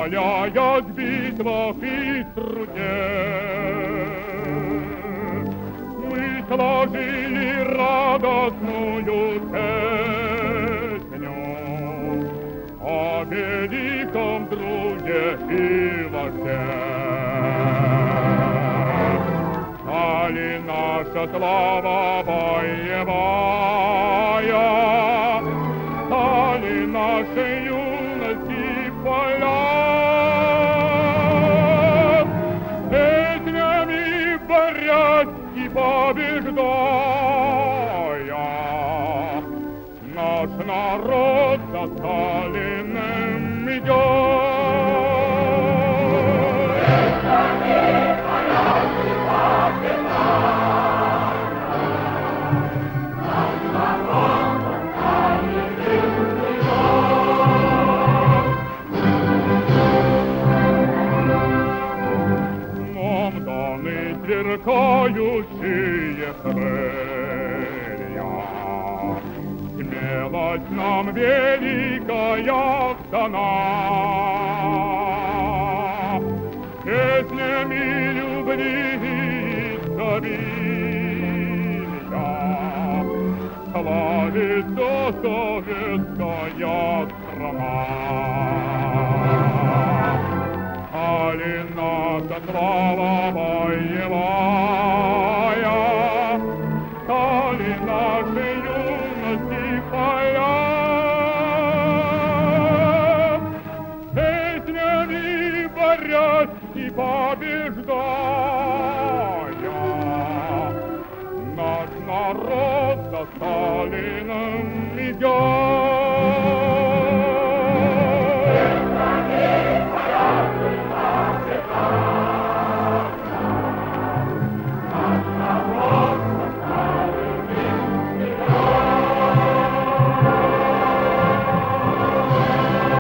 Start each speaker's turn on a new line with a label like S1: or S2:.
S1: умоляя в битвах и труде. Мы сложили радостную песню о великом друге и вожде. Стали наша слава боевая, стали нашей юности поля. Песнями борясь и побеждая, наш народ за Сталиным идет. Сверкающие крылья, смелость нам великая дана. Песнями любви и доверия славится советская страна. Сталин наша слава боевая, Сталин нашей юности поля. Песнями борясь и побеждая, наш народ за Сталиным идет.